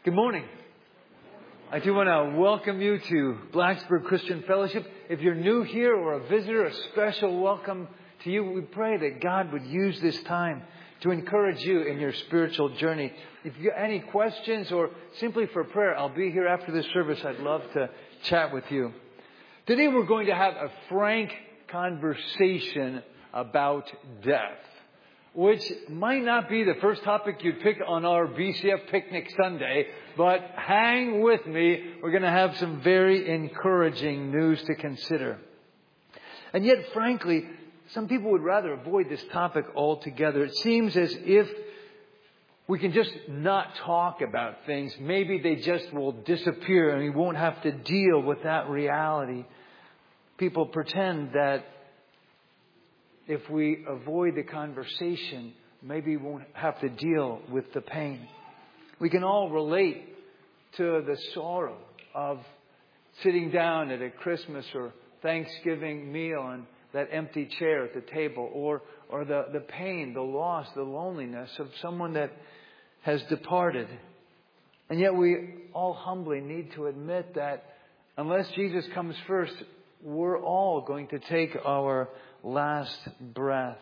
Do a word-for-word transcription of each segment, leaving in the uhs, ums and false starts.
Good morning. I do want to welcome you to Blacksburg Christian Fellowship. If you're new here or a visitor, a special welcome to you. We pray that God would use this time to encourage you in your spiritual journey. If you have any questions or simply for prayer, I'll be here after this service. I'd love to chat with you. Today we're going to have a frank conversation about death, which might not be the first topic you'd pick on our B C F Picnic Sunday, but hang with me. We're going to have some very encouraging news to consider. And yet, frankly, some people would rather avoid this topic altogether. It seems as if we can just not talk about things. Maybe they just will disappear and we won't have to deal with that reality. People pretend that if we avoid the conversation, maybe we won't have to deal with the pain. We can all relate to the sorrow of sitting down at a Christmas or Thanksgiving meal and that empty chair at the table, or or the, the pain, the loss, the loneliness of someone that has departed. And yet we all humbly need to admit that unless Jesus comes first, we're all going to take our last breath.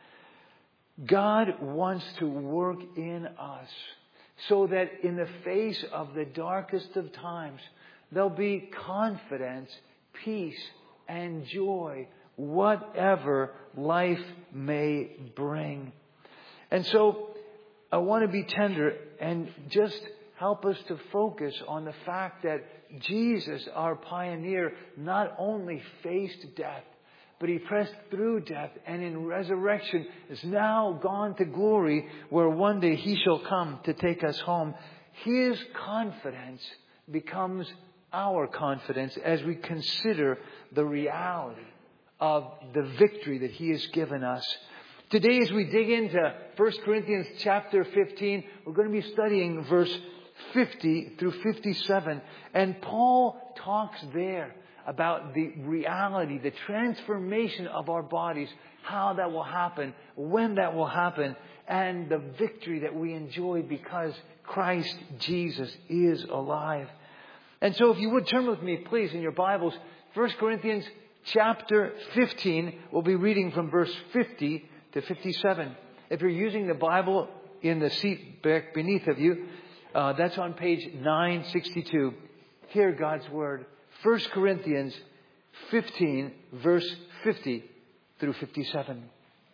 God wants to work in us so that in the face of the darkest of times, there'll be confidence, peace, and joy, whatever life may bring. And so I want to be tender and just help us to focus on the fact that Jesus, our pioneer, not only faced death, but he pressed through death and in resurrection is now gone to glory, where one day he shall come to take us home. His confidence becomes our confidence as we consider the reality of the victory that he has given us. Today, as we dig into First Corinthians chapter fifteen, we're going to be studying verse fifty through fifty-seven. And Paul talks there about the reality, the transformation of our bodies, how that will happen, when that will happen, and the victory that we enjoy because Christ Jesus is alive. And so if you would turn with me, please, in your Bibles, First Corinthians chapter fifteen, we'll be reading from verse fifty to fifty-seven. If you're using the Bible in the seat back beneath of you, uh, that's on page nine sixty-two. Hear God's Word. First Corinthians fifteen, verse fifty through fifty-seven.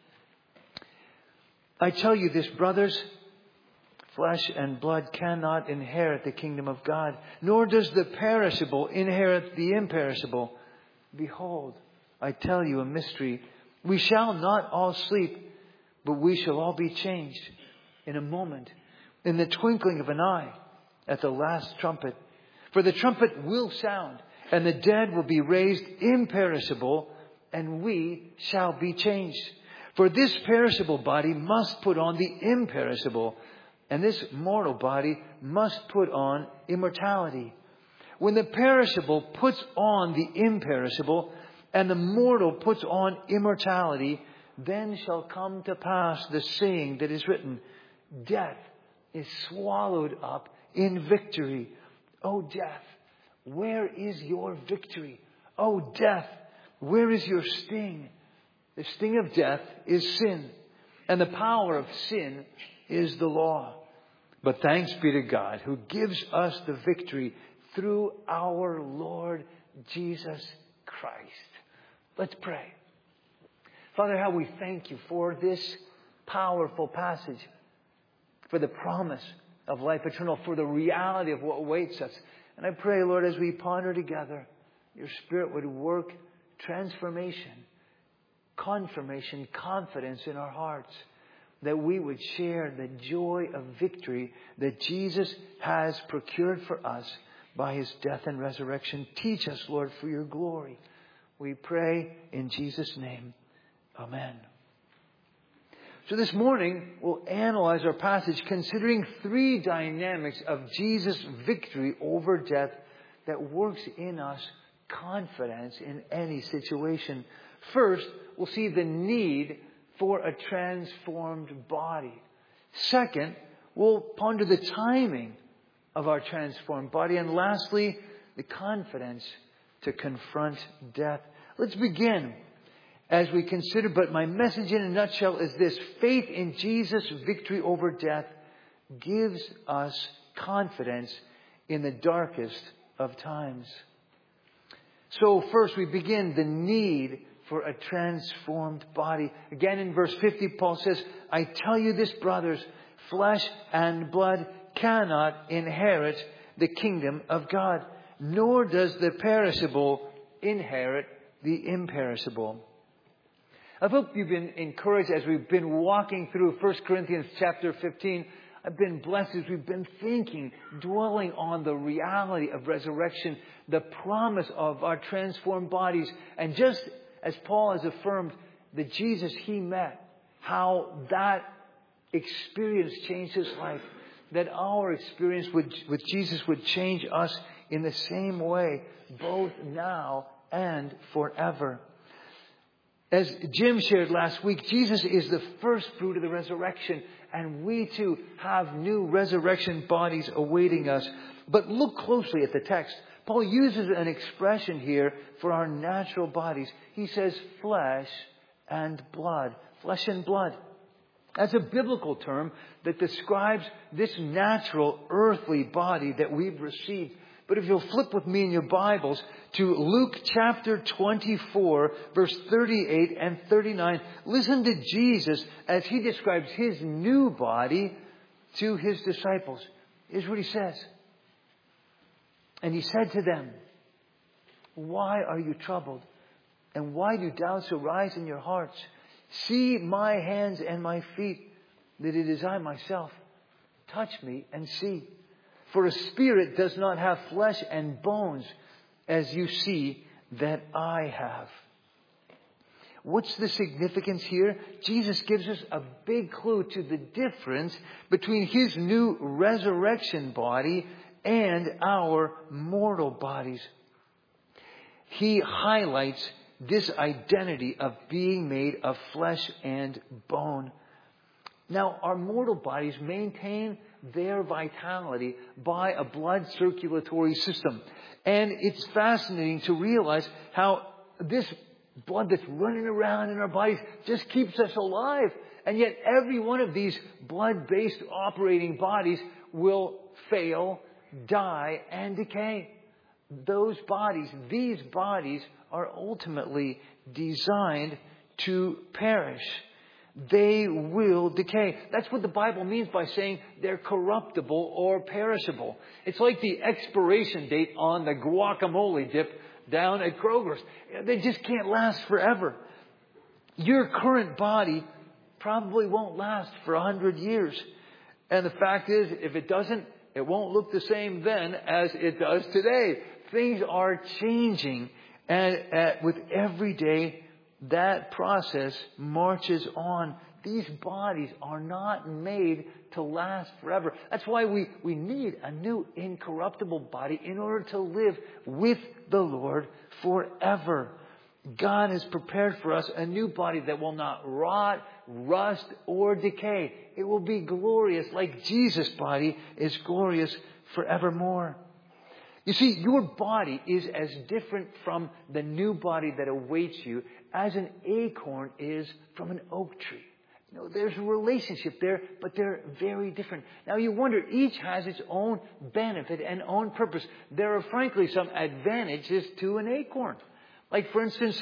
I tell you this, brothers, flesh and blood cannot inherit the kingdom of God, nor does the perishable inherit the imperishable. Behold, I tell you a mystery. We shall not all sleep, but we shall all be changed in a moment, in the twinkling of an eye, at the last trumpet. For the trumpet will sound, and the dead will be raised imperishable, and we shall be changed. For this perishable body must put on the imperishable, and this mortal body must put on immortality. When the perishable puts on the imperishable, and the mortal puts on immortality, then shall come to pass the saying that is written, death is swallowed up in victory. O death, where is your victory? O death, where is your sting? The sting of death is sin, and the power of sin is the law. But thanks be to God who gives us the victory through our Lord Jesus Christ. Let's pray. Father, how we thank you for this powerful passage, for the promise of life eternal, for the reality of what awaits us. And I pray, Lord, as we ponder together, your Spirit would work transformation, confirmation, confidence in our hearts, that we would share the joy of victory that Jesus has procured for us by his death and resurrection. Teach us, Lord, for your glory. We pray in Jesus' name. Amen. So this morning, we'll analyze our passage considering three dynamics of Jesus' victory over death that works in us confidence in any situation. First, we'll see the need for a transformed body. Second, we'll ponder the timing of our transformed body. And lastly, the confidence to confront death. Let's begin as we consider, but my message in a nutshell is this: faith in Jesus' victory over death gives us confidence in the darkest of times. So first we begin the need for a transformed body. Again in verse fifty, Paul says, I tell you this, brothers, flesh and blood cannot inherit the kingdom of God, nor does the perishable inherit the imperishable. I hope you've been encouraged as we've been walking through First Corinthians chapter fifteen. I've been blessed as we've been thinking, dwelling on the reality of resurrection, the promise of our transformed bodies. And just as Paul has affirmed, the Jesus he met, how that experience changed his life, that our experience with, with Jesus would change us in the same way, both now and forever. As Jim shared last week, Jesus is the first fruit of the resurrection, and we too have new resurrection bodies awaiting us. But look closely at the text. Paul uses an expression here for our natural bodies. He says flesh and blood. Flesh and blood. That's a biblical term that describes this natural earthly body that we've received. But if you'll flip with me in your Bibles to Luke chapter twenty-four, verse thirty-eight and thirty-nine, listen to Jesus as he describes his new body to his disciples. Here's what he says. And he said to them, why are you troubled? And why do doubts arise in your hearts? See my hands and my feet, that it is I myself. Touch me and see. For a spirit does not have flesh and bones, as you see that I have. What's the significance here? Jesus gives us a big clue to the difference between his new resurrection body and our mortal bodies. He highlights this identity of being made of flesh and bone. Now, our mortal bodies maintain their vitality by a blood circulatory system. And it's fascinating to realize how this blood that's running around in our bodies just keeps us alive. And yet every one of these blood-based operating bodies will fail, die, and decay. Those bodies, these bodies are ultimately designed to perish. They will decay. That's what the Bible means by saying they're corruptible or perishable. It's like the expiration date on the guacamole dip down at Kroger's. They just can't last forever. Your current body probably won't last for a hundred years. And the fact is, if it doesn't, it won't look the same then as it does today. Things are changing. And uh, with every day, that process marches on. These bodies are not made to last forever. That's why we, we need a new incorruptible body in order to live with the Lord forever. God has prepared for us a new body that will not rot, rust, or decay. It will be glorious like Jesus' body is glorious forevermore. You see, your body is as different from the new body that awaits you as an acorn is from an oak tree. You know, there's a relationship there, but they're very different. Now you wonder, each has its own benefit and own purpose. There are frankly some advantages to an acorn. Like for instance,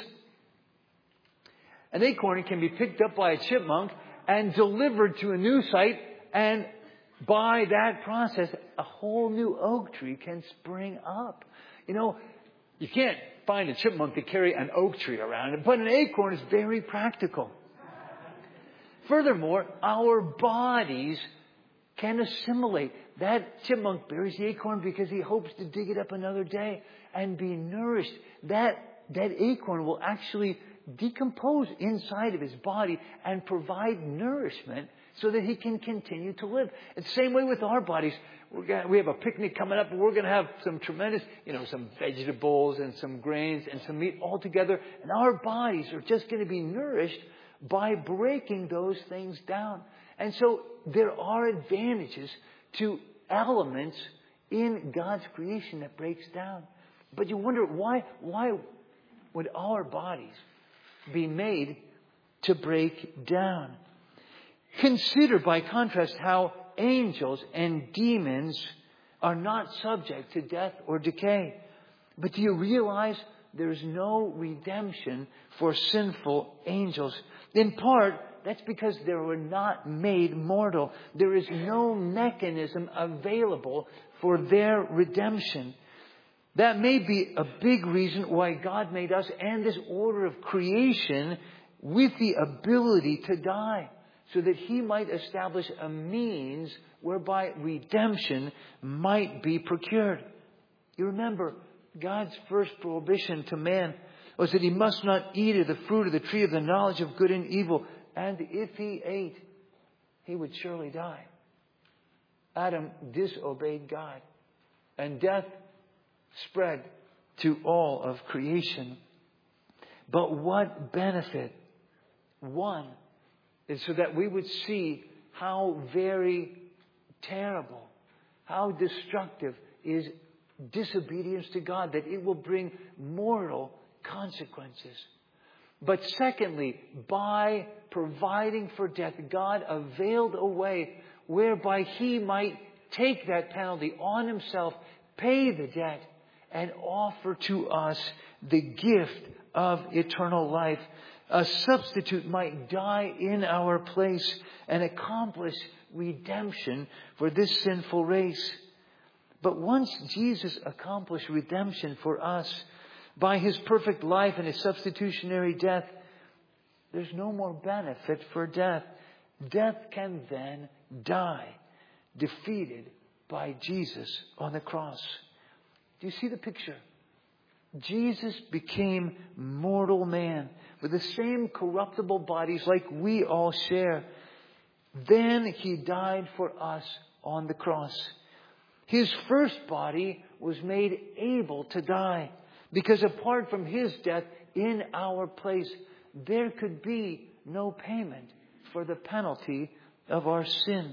an acorn can be picked up by a chipmunk and delivered to a new site, and by that process, a whole new oak tree can spring up. You know, you can't find a chipmunk to carry an oak tree around, but an acorn is very practical. Furthermore, our bodies can assimilate. That chipmunk buries the acorn because he hopes to dig it up another day and be nourished. That, that acorn will actually decompose inside of his body and provide nourishment so that he can continue to live. It's the same way with our bodies. We're gonna, we have a picnic coming up, and we're going to have some tremendous, you know, some vegetables and some grains and some meat all together. And our bodies are just going to be nourished by breaking those things down. And so there are advantages to elements in God's creation that breaks down. But you wonder, why, why would our bodies be made to break down? Consider, by contrast, how angels and demons are not subject to death or decay. But do you realize there is no redemption for sinful angels? In part, that's because they were not made mortal. There is no mechanism available for their redemption. That may be a big reason why God made us and this order of creation with the ability to die, so that He might establish a means whereby redemption might be procured. You remember, God's first prohibition to man was that he must not eat of the fruit of the tree of the knowledge of good and evil. And if he ate, he would surely die. Adam disobeyed God, and death spread to all of creation. But what benefit? One is so that we would see how very terrible, how destructive is disobedience to God, that it will bring mortal consequences. But secondly, by providing for death, God availed a way whereby He might take that penalty on Himself, pay the debt, and offer to us the gift of eternal life. A substitute might die in our place and accomplish redemption for this sinful race. But once Jesus accomplished redemption for us by His perfect life and His substitutionary death, there's no more benefit for death. Death can then die, defeated by Jesus on the cross. Do you see the picture? Jesus became mortal man with the same corruptible bodies like we all share. Then He died for us on the cross. His first body was made able to die, because apart from His death in our place, there could be no payment for the penalty of our sin,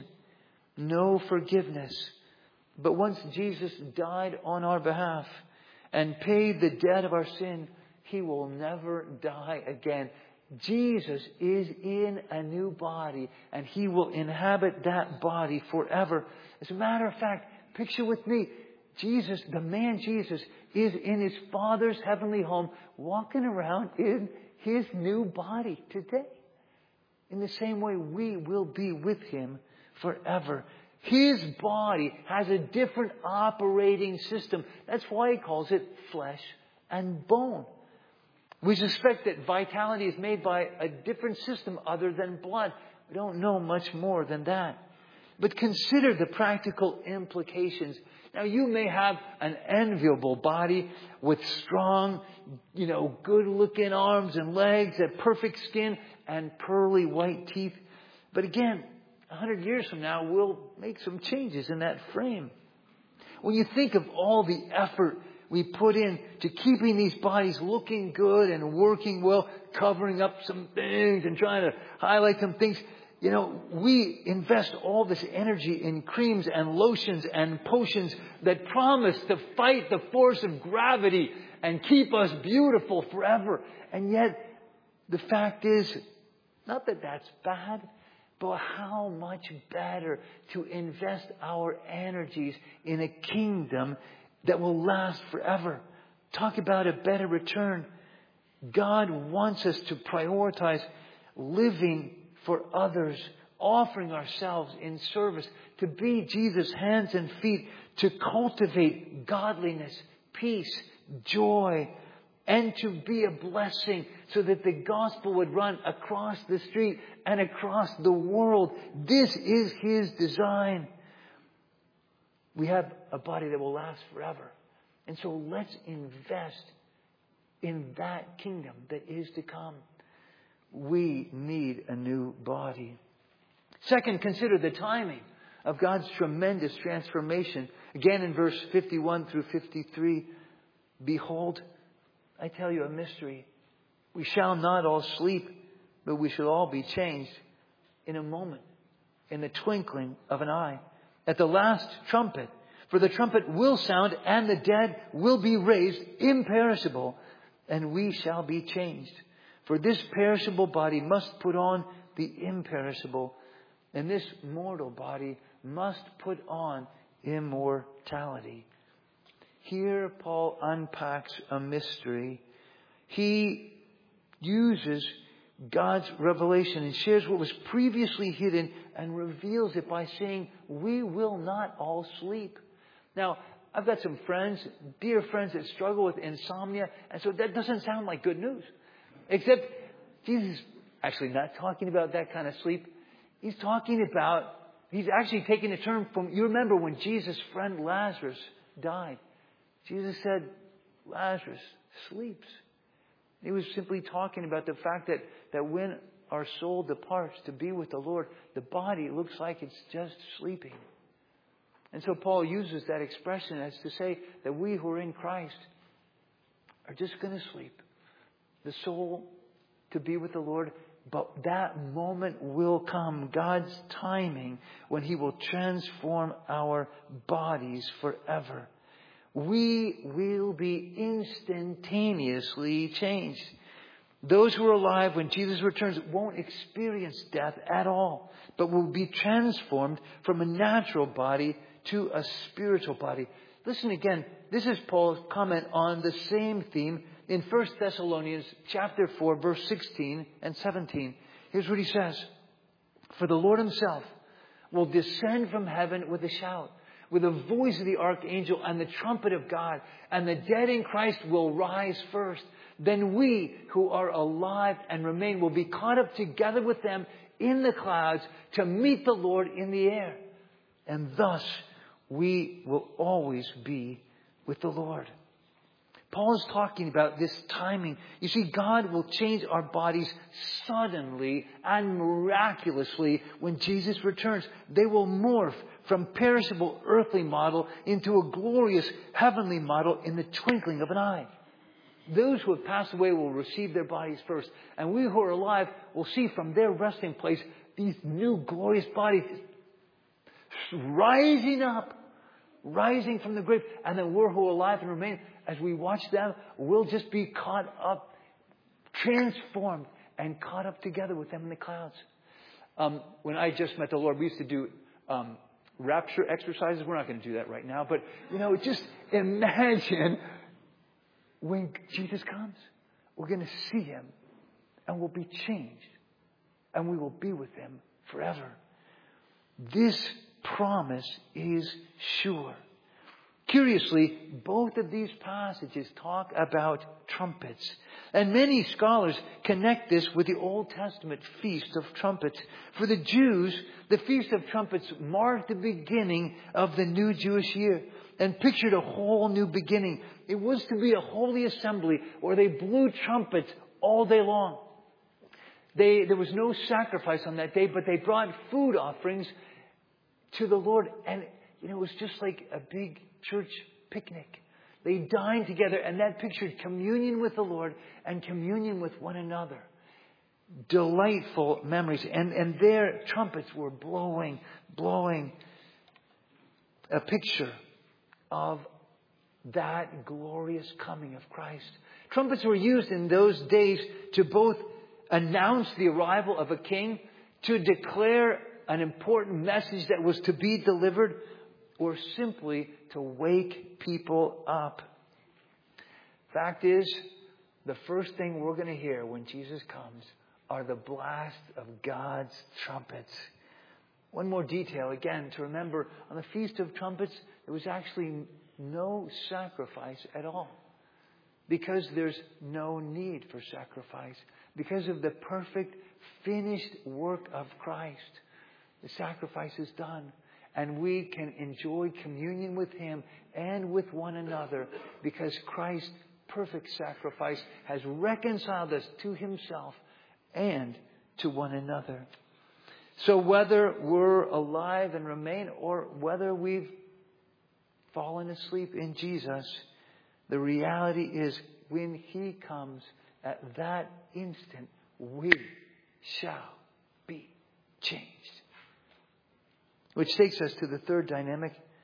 no forgiveness. But once Jesus died on our behalf and paid the debt of our sin, He will never die again. Jesus is in a new body, and He will inhabit that body forever. As a matter of fact, picture with me, Jesus, the man Jesus, is in His Father's heavenly home, walking around in His new body today. In the same way, we will be with Him forever. His body has a different operating system. That's why He calls it flesh and bone. We suspect that vitality is made by a different system other than blood. We don't know much more than that. But consider the practical implications. Now, you may have an enviable body with strong, you know, good-looking arms and legs, a perfect skin, and pearly white teeth. But again, a hundred years from now, we'll make some changes in that frame. When you think of all the effort we put in to keeping these bodies looking good and working well, covering up some things and trying to highlight some things, you know, we invest all this energy in creams and lotions and potions that promise to fight the force of gravity and keep us beautiful forever. And yet, the fact is, not that that's bad, but how much better to invest our energies in a kingdom that will last forever. Talk about a better return. God wants us to prioritize living for others, offering ourselves in service, to be Jesus' hands and feet, to cultivate godliness, peace, joy, and to be a blessing so that the gospel would run across the street and across the world. This is His design. We have a body that will last forever. And so let's invest in that kingdom that is to come. We need a new body. Second, consider the timing of God's tremendous transformation. Again, in verse fifty-one through fifty-three, behold, I tell you a mystery. We shall not all sleep, but we shall all be changed in a moment, in the twinkling of an eye. At the last trumpet, For the trumpet will sound, and the dead will be raised imperishable, and we shall be changed. For this perishable body must put on the imperishable, and this mortal body must put on immortality. Here Paul unpacks a mystery. He uses God's revelation and shares what was previously hidden and reveals it by saying, we will not all sleep. Now, I've got some friends, dear friends, that struggle with insomnia, and so that doesn't sound like good news. Except Jesus is actually not talking about that kind of sleep. He's talking about, he's actually taking a term from, you remember when Jesus' friend Lazarus died. Jesus said, Lazarus sleeps. He was simply talking about the fact that, that when our soul departs to be with the Lord, the body looks like it's just sleeping. And so Paul uses that expression as to say that we who are in Christ are just going to sleep. The soul to be with the Lord, but that moment will come, God's timing, when He will transform our bodies forever. We will be instantaneously changed. Those who are alive when Jesus returns won't experience death at all, but will be transformed from a natural body to a spiritual body. Listen again. This is Paul's comment on the same theme in First Thessalonians chapter four, verse sixteen and seventeen. Here's what he says. For the Lord Himself will descend from heaven with a shout, with the voice of the archangel and the trumpet of God, and the dead in Christ will rise first. Then we who are alive and remain will be caught up together with them in the clouds to meet the Lord in the air. And thus we will always be with the Lord. Paul is talking about this timing. You see, God will change our bodies suddenly and miraculously when Jesus returns. They will morph from perishable earthly model into a glorious heavenly model in the twinkling of an eye. Those who have passed away will receive their bodies first. And we who are alive will see from their resting place these new glorious bodies rising up, rising from the grave. And then we're who are alive and remain, as we watch them, we'll just be caught up, transformed, and caught up together with them in the clouds. Um, when I just met the Lord, we used to do um, rapture exercises. We're not going to do that right now. But, you know, just imagine when Jesus comes, we're going to see Him and we'll be changed and we will be with Him forever. This promise is sure. Curiously, both of these passages talk about trumpets. And many scholars connect this with the Old Testament Feast of Trumpets. For the Jews, the Feast of Trumpets marked the beginning of the new Jewish year and pictured a whole new beginning. It was to be a holy assembly where they blew trumpets all day long. They, there was no sacrifice on that day, but they brought food offerings to the Lord. And, you know, it was just like a big church picnic. They dined together, and that pictured communion with the Lord and communion with one another. Delightful memories. And, and their trumpets were blowing, blowing a picture of that glorious coming of Christ. Trumpets were used in those days to both announce the arrival of a king, to declare an important message that was to be delivered, or simply to wake people up. Fact is, the first thing we're going to hear when Jesus comes are the blast of God's trumpets. One more detail, again, to remember, on the Feast of Trumpets, there was actually no sacrifice at all. Because there's no need for sacrifice. Because of the perfect, finished work of Christ. The sacrifice is done. And we can enjoy communion with Him and with one another because Christ's perfect sacrifice has reconciled us to Himself and to one another. So whether we're alive and remain or whether we've fallen asleep in Jesus, the reality is when He comes at that instant, we shall be changed. Which takes us to the third dynamic.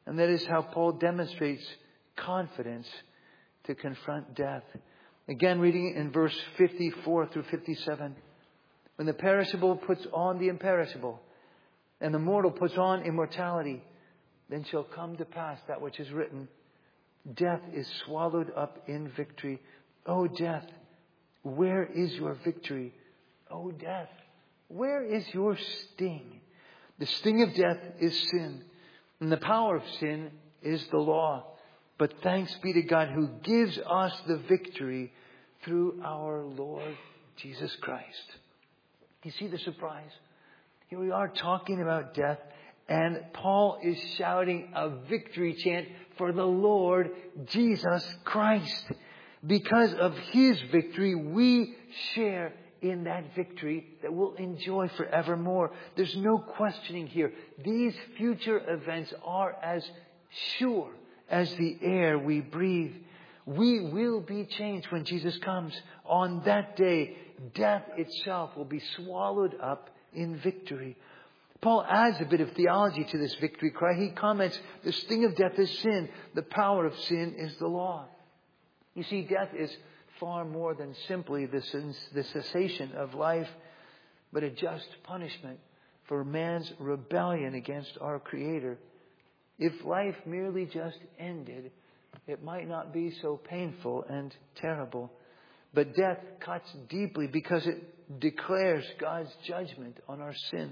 And that is how Paul demonstrates confidence to confront death. Again, reading in verse fifty-four through fifty-seven. When the perishable puts on the imperishable, and the mortal puts on immortality, then shall come to pass that which is written, death is swallowed up in victory. O death, where is your victory? O death, where is your sting? The sting of death is sin, and the power of sin is the law. But thanks be to God who gives us the victory through our Lord Jesus Christ. Do you see the surprise? Here we are talking about death, and Paul is shouting a victory chant for the Lord Jesus Christ. Because of His victory, we share in that victory that we'll enjoy forevermore. There's no questioning here. These future events are as sure as the air we breathe. We will be changed when Jesus comes. On that day, death itself will be swallowed up in victory. Paul adds a bit of theology to this victory cry. He comments, the sting of death is sin. The power of sin is the law. You see, death is far more than simply the, the cessation of life, but a just punishment for man's rebellion against our Creator. If life merely just ended, it might not be so painful and terrible. But death cuts deeply because it declares God's judgment on our sin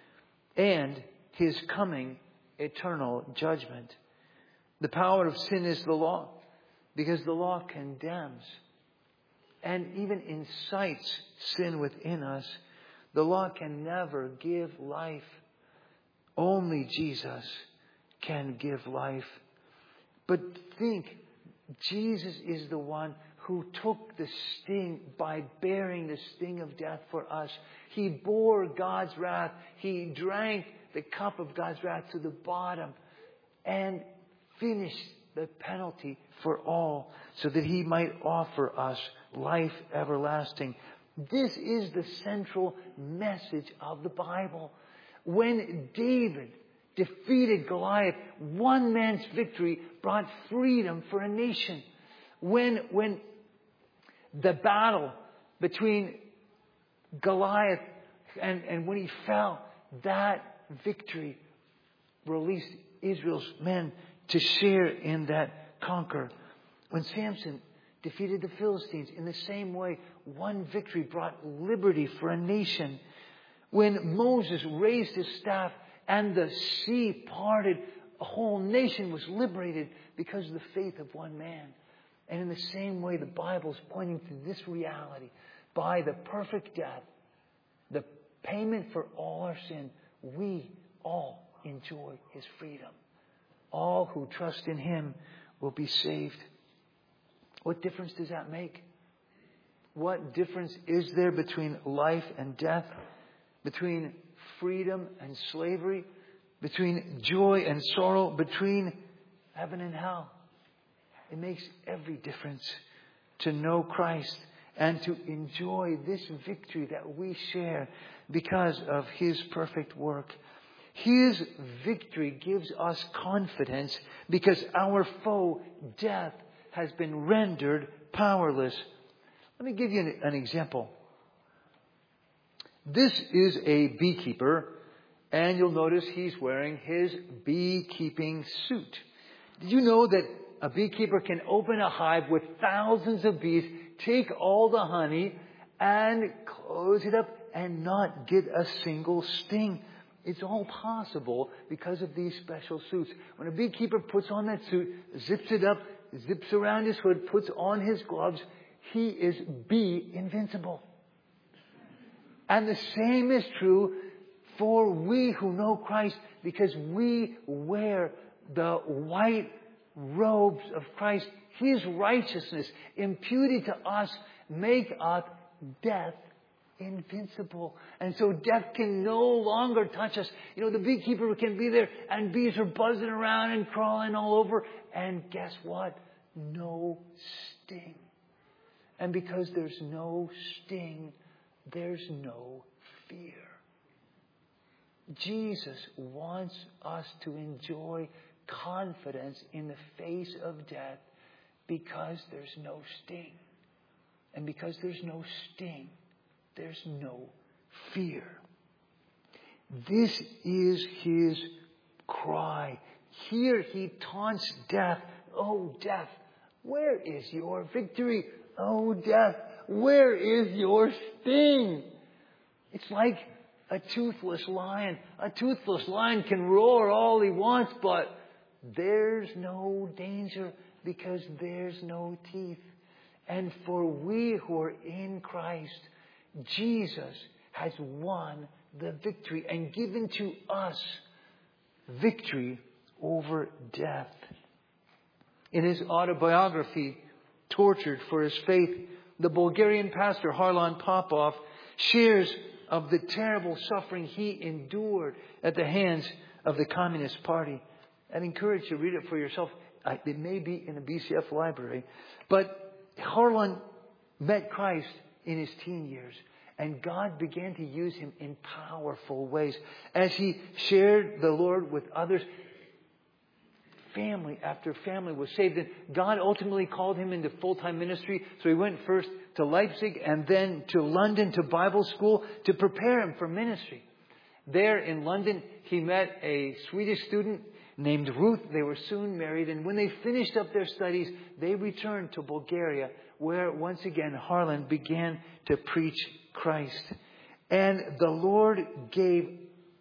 and His coming eternal judgment. The power of sin is the law, because the law condemns and even incites sin within us. The law can never give life. Only Jesus can give life. But think, Jesus is the one who took the sting by bearing the sting of death for us. He bore God's wrath. He drank the cup of God's wrath to the bottom and finished the penalty for all so that He might offer us life everlasting. This is the central message of the Bible. When David defeated Goliath, one man's victory brought freedom for a nation. When, when the battle between Goliath and, and when he fell, that victory released Israel's men to share in that conquer. When Samson defeated the Philistines, in the same way, one victory brought liberty for a nation. When Moses raised his staff and the sea parted, a whole nation was liberated because of the faith of one man. And in the same way, the Bible is pointing to this reality. By the perfect death, the payment for all our sin, we all enjoy His freedom. All who trust in Him will be saved. What difference does that make? What difference is there between life and death? Between freedom and slavery? Between joy and sorrow? Between heaven and hell? It makes every difference to know Christ and to enjoy this victory that we share because of His perfect work. His victory gives us confidence because our foe, death, has been rendered powerless. Let me give you an, an example. This is a beekeeper, and you'll notice he's wearing his beekeeping suit. Did you know that a beekeeper can open a hive with thousands of bees, take all the honey, and close it up and not get a single sting? It's all possible because of these special suits. When a beekeeper puts on that suit, zips it up, zips around his hood, puts on his gloves, he is bee invincible. And the same is true for we who know Christ, because we wear the white robes of Christ. His righteousness imputed to us make us death invincible. And so death can no longer touch us. You know, the beekeeper can be there and bees are buzzing around and crawling all over. And guess what? No sting. And because there's no sting, there's no fear. Jesus wants us to enjoy confidence in the face of death because there's no sting. And because there's no sting, there's no fear. This is his cry. Here he taunts death. Oh, death, where is your victory? Oh, death, where is your sting? It's like a toothless lion. A toothless lion can roar all he wants, but there's no danger because there's no teeth. And for we who are in Christ, Jesus has won the victory and given to us victory over death. In his autobiography, Tortured for His Faith, the Bulgarian pastor Harlan Popov shares of the terrible suffering he endured at the hands of the Communist Party. I'd encourage you to read it for yourself. It may be in the B C F library. But Harlan met Christ in his teen years. And God began to use him in powerful ways. As he shared the Lord with others, family after family was saved. And God ultimately called him into full-time ministry. So he went first to Leipzig and then to London to Bible school to prepare him for ministry. There in London, he met a Swedish student named Ruth. They were soon married. And when they finished up their studies, they returned to Bulgaria, where once again Harlan began to preach Christ. And the Lord gave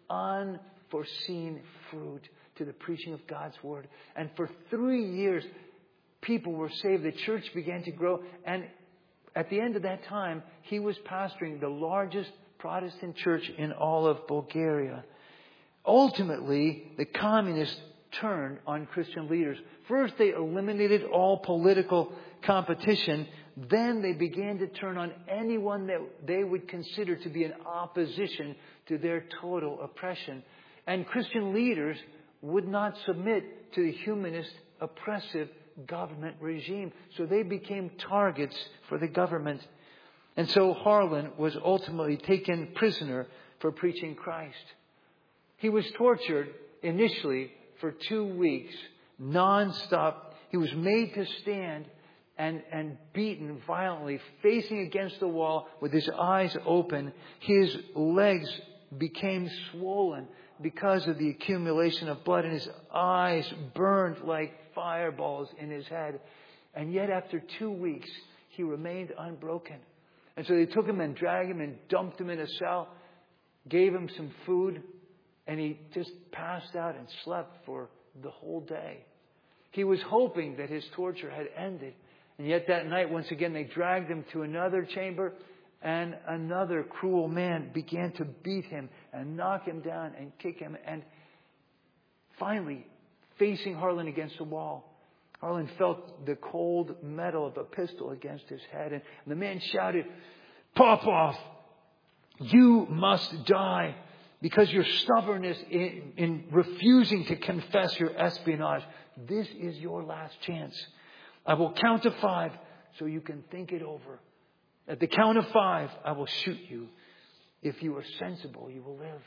unforeseen fruit to the preaching of God's Word. And for three years, people were saved. The church began to grow. And at the end of that time, he was pastoring the largest Protestant church in all of Bulgaria. Ultimately, the communists turned on Christian leaders. First, they eliminated all political competition. Then they began to turn on anyone that they would consider to be in opposition to their total oppression. And Christian leaders would not submit to the humanist, oppressive government regime. So they became targets for the government. And so Harlan was ultimately taken prisoner for preaching Christ. He was tortured initially for two weeks, non-stop. He was made to stand and, and beaten violently, facing against the wall with his eyes open. His legs became swollen because of the accumulation of blood, and his eyes burned like fireballs in his head. And yet after two weeks, he remained unbroken. And so they took him and dragged him and dumped him in a cell, gave him some food, and he just passed out and slept for the whole day. He was hoping that his torture had ended. And yet that night, once again, they dragged him to another chamber, and another cruel man began to beat him and knock him down and kick him. And finally, facing Harlan against the wall, Harlan felt the cold metal of a pistol against his head. And the man shouted, "Popov, you must die because your stubbornness in, in refusing to confess your espionage. This is your last chance. I will count to five so you can think it over. At the count of five, I will shoot you. If you are sensible, you will live."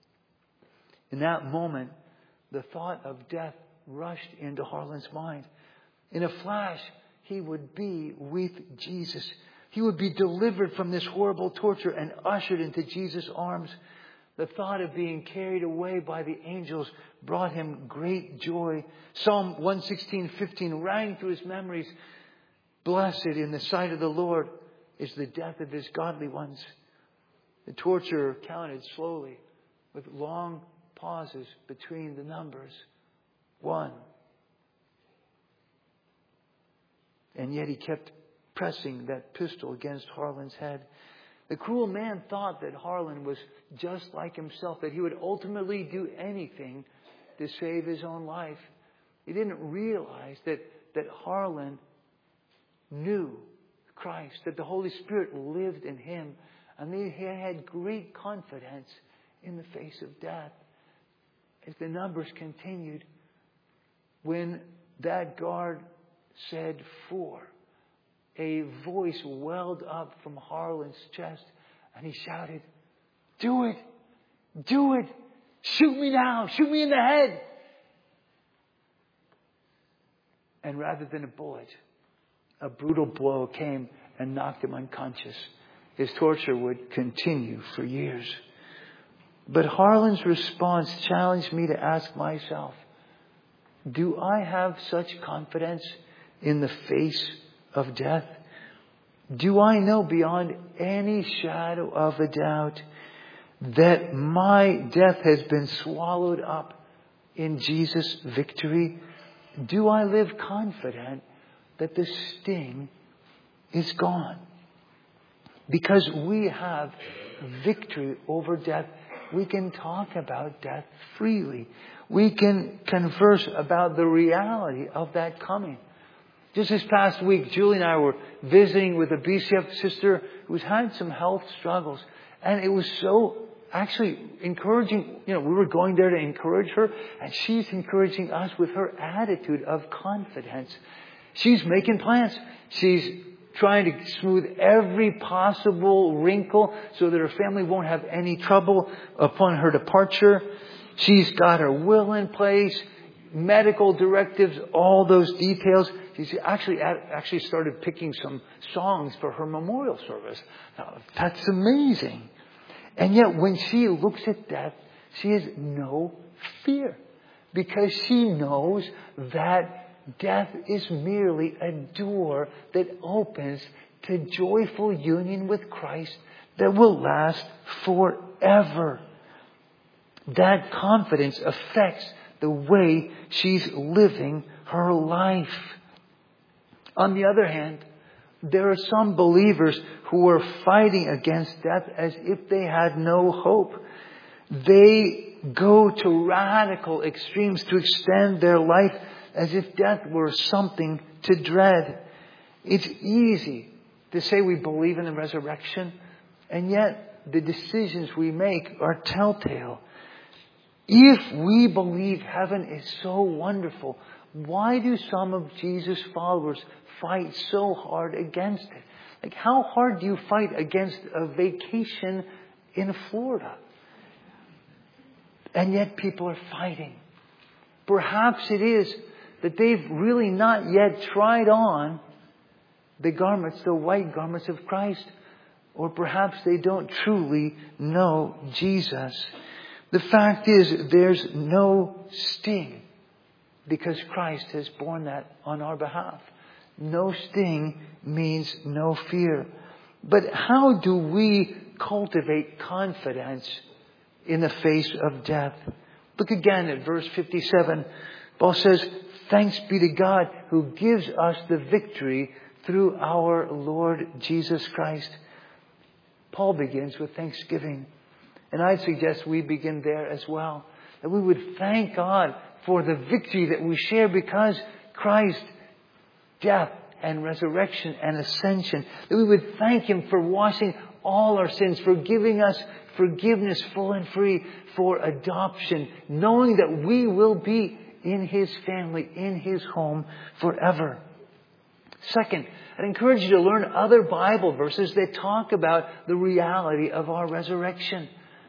In that moment, the thought of death rushed into Harlan's mind. In a flash, he would be with Jesus. He would be delivered from this horrible torture and ushered into Jesus' arms. The thought of being carried away by the angels brought him great joy. Psalm one sixteen fifteen rang through his memories. "Blessed in the sight of the Lord is the death of his godly ones." The torturer counted slowly with long pauses between the numbers. One. And yet he kept pressing that pistol against Harlan's head. The cruel man thought that Harlan was just like himself, that he would ultimately do anything to save his own life. He didn't realize that, that Harlan knew Christ, that the Holy Spirit lived in him, and that he had great confidence in the face of death. As the numbers continued, when that guard said four, a voice welled up from Harlan's chest, and he shouted, "Do it! Do it! Shoot me now! Shoot me in the head!" And rather than a bullet, a brutal blow came and knocked him unconscious. His torture would continue for years. But Harlan's response challenged me to ask myself, do I have such confidence in the face of death? Do I know beyond any shadow of a doubt that my death has been swallowed up in Jesus' victory? Do I live confident that the sting is gone? Because we have victory over death, we can talk about death freely. We can converse about the reality of that coming. Just this past week, Julie and I were visiting with a B C F sister who's had some health struggles. And it was so actually encouraging. You know, we were going there to encourage her, and she's encouraging us with her attitude of confidence. She's making plans. She's trying to smooth every possible wrinkle so that her family won't have any trouble upon her departure. She's got her will in place, medical directives, all those details. She's actually actually started picking some songs for her memorial service. Now, that's amazing. And yet when she looks at death, she has no fear, because she knows that death is merely a door that opens to joyful union with Christ that will last forever. That confidence affects the way she's living her life. On the other hand, there are some believers who are fighting against death as if they had no hope. They go to radical extremes to extend their life as if death were something to dread. It's easy to say we believe in the resurrection, and yet the decisions we make are telltale. If we believe heaven is so wonderful, why do some of Jesus' followers fight so hard against it? Like, how hard do you fight against a vacation in Florida? And yet people are fighting. Perhaps it is that they've really not yet tried on the garments, the white garments of Christ. Or perhaps they don't truly know Jesus. The fact is, there's no sting, because Christ has borne that on our behalf. No sting means no fear. But how do we cultivate confidence in the face of death? Look again at verse fifty-seven. Paul says, "Thanks be to God who gives us the victory through our Lord Jesus Christ." Paul begins with thanksgiving. And I'd suggest we begin there as well. That we would thank God for the victory that we share because Christ, death and resurrection and ascension. That we would thank Him for washing all our sins, for giving us forgiveness full and free, for adoption, knowing that we will be in His family, in His home forever. Second, I'd encourage you to learn other Bible verses that talk about the reality of our resurrection.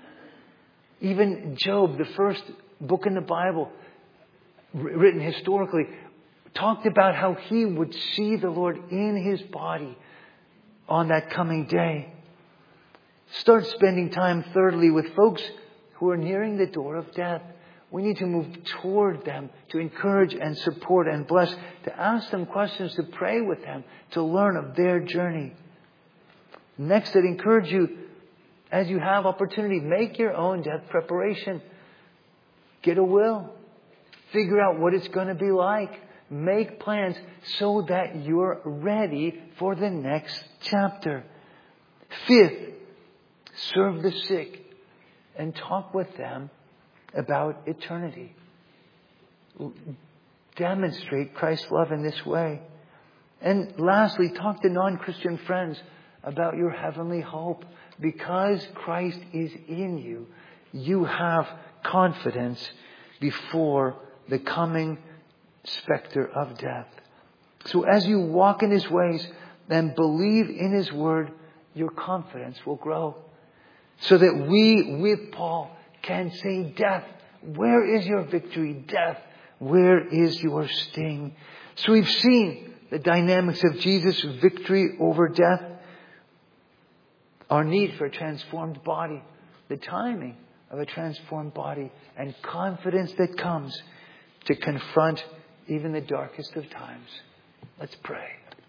Even Job, the first book in the Bible, written historically, talked about how he would see the Lord in His body on that coming day. Start spending time, thirdly, with folks who are nearing the door of death. We need to move toward them, to encourage and support and bless, to ask them questions, to pray with them, to learn of their journey. Next, I'd encourage you, as you have opportunity, make your own death preparation. Get a will. Figure out what it's going to be like. Make plans so that you're ready for the next chapter. Fifth, serve the sick and talk with them about eternity. Demonstrate Christ's love in this way. And lastly, talk to non-Christian friends about your heavenly hope. Because Christ is in you, you have confidence before the coming specter of death. So as you walk in His ways and believe in His word, your confidence will grow. So that we, with Paul, can say, "Death, where is your victory? Death, where is your sting?" So we've seen the dynamics of Jesus' victory over death, our need for a transformed body, the timing of a transformed body, and confidence that comes to confront even the darkest of times. Let's pray.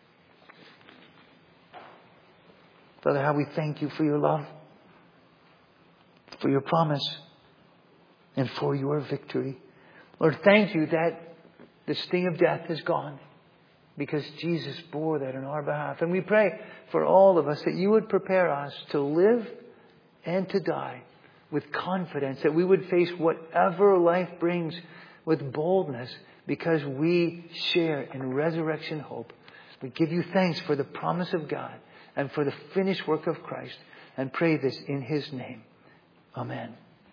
Father, how we thank you for your love, for your promise, and for your victory. Lord, thank you that the sting of death is gone because Jesus bore that on our behalf. And we pray for all of us that you would prepare us to live and to die with confidence, that we would face whatever life brings with boldness because we share in resurrection hope. We give you thanks for the promise of God and for the finished work of Christ, and pray this in His name. Amen.